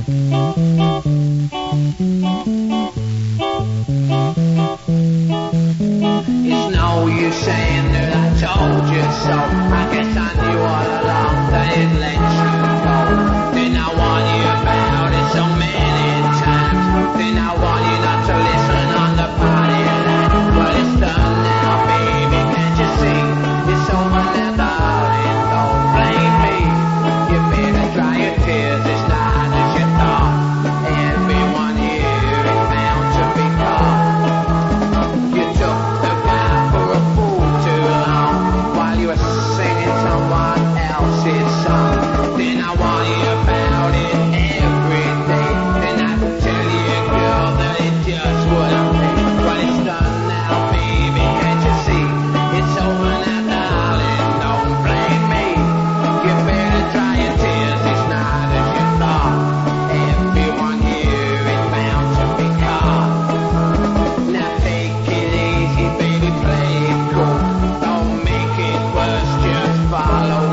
It's no use saying that I told you so. I guess I knew all along that it let you go. Then I warned you about it so many times. Then I warned you not to listen on the party line. But it's done now, baby, can't you see? It's over now, darling, don't blame me. You better dry your tears, it's not as you thought. Everyone here is bound to be caught. You took the guy for a fool too long while you were singing someone else's song. Then I warn you about it every day. Then I tell you, girl, that it just wouldn't pay. Well, it's done now, baby, can't you see? It's over now, darling, don't blame me. You better dry your tears, it's not as you thought. Everyone here is bound to be caught. Now take it easy, baby, play it cool. Don't make it worse, just follow